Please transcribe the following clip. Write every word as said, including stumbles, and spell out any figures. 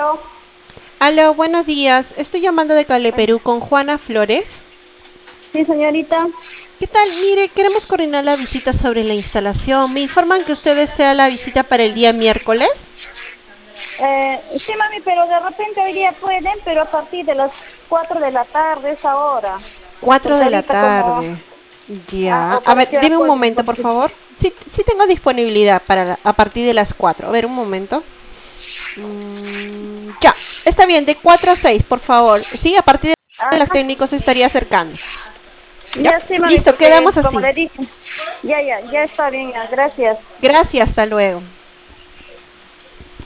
Aló, Aló, buenos días. Estoy llamando de Cable Perú con Juana Flores. sí, señorita. ¿Qué tal? Mire, queremos coordinar la visita sobre la instalación. Me informan que usted desea la visita para el día miércoles. Eh, sí, mami, pero de repente hoy día pueden, pero a partir de las cuatro de la tarde, esa hora. Cuatro Porque de la ahorita como, tarde. ah, Ya. o A para ver, qué hora dime un pueden, momento, por porque, favor. Sí, sí tengo disponibilidad para la- a partir de las cuatro. A ver, un momento. Mm, ya. Está bien, de cuatro a seis, por favor. Sí, a partir de las ajá, técnicos se estaría acercando. ¿Ya? ya sí, mami, Listo, porque quedamos como así. le dije, ya, ya, ya está bien, ya, gracias. Gracias, hasta luego.